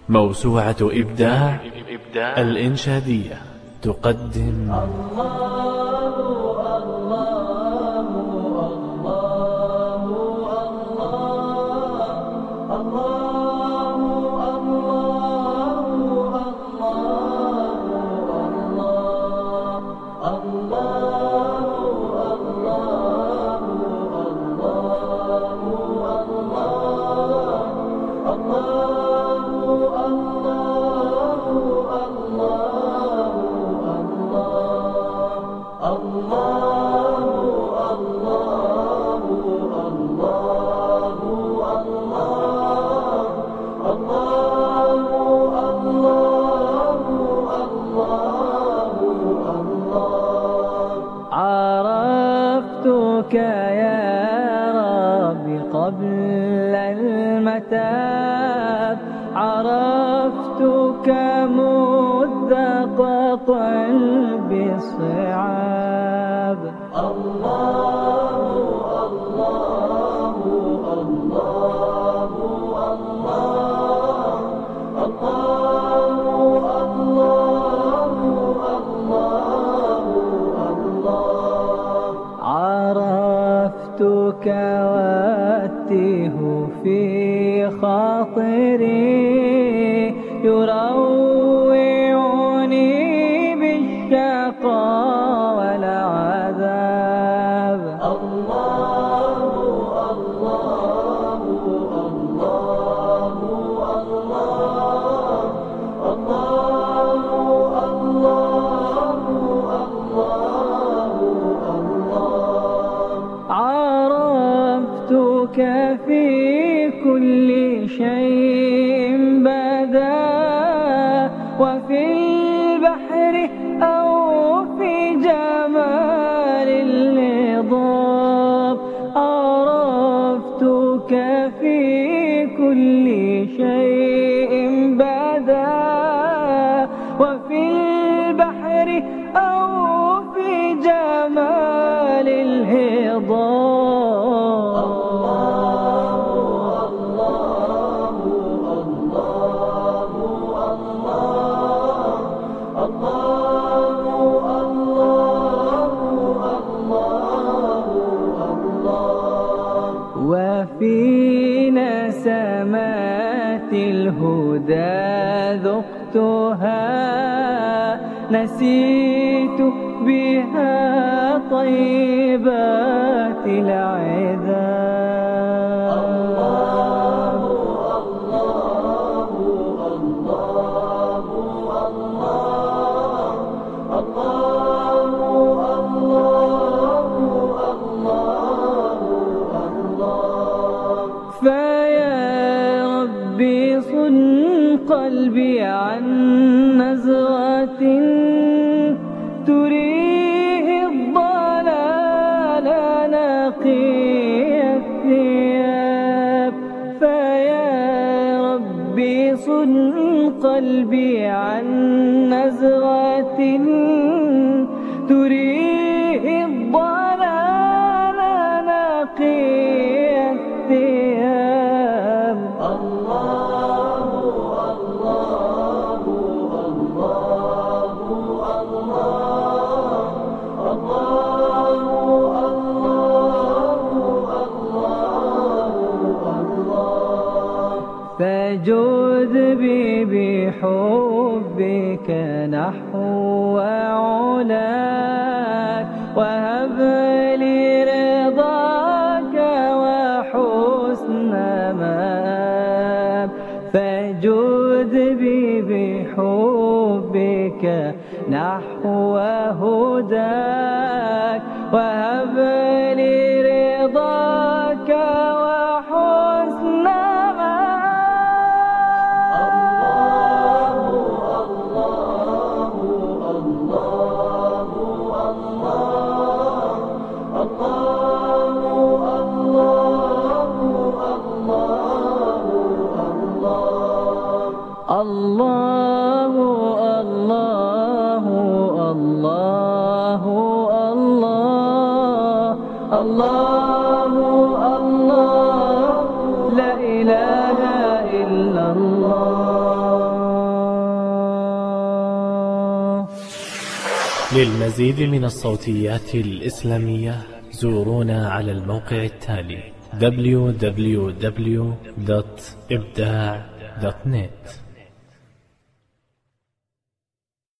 موسوعة إبداع الإنشادية تقدم عرفتك يا ربي قبل المتاب، عرفتك مذ قطع بالصعاب. الله الله الله الله الله الله. عرفتك واتيه في خاطري يروعني بالشقاء والعذاب. الله الله الله الله الله الله. عرفتك في كل شيء بدا، وفي البحر أو في جمال النضاب. عرفتك في كل شيء بدا، وفي البحر أو في جمال الهضاب. وفي نسمات الهدى ذقتها، نسيت بها طيبات العذاب. الله الله الله الله الله الله. فيا ربي صن قلبي عن نزغة تريه الضلال نقي الثياب. فيا ربي صن قلبي عن نزغة تريه الضلال نقي الثياب. الله الله الله الله الله الله. فجد بي بحبك نحو علاك، وهب لي رضاك وحسن مآب. فجد بي بحبك نحو هداك، وهب لي رضاك وحسن الله الله الله الله الله الله لا إله إلا الله. للمزيد من الصوتيات الإسلامية زورونا على الموقع التالي www.ibda.net.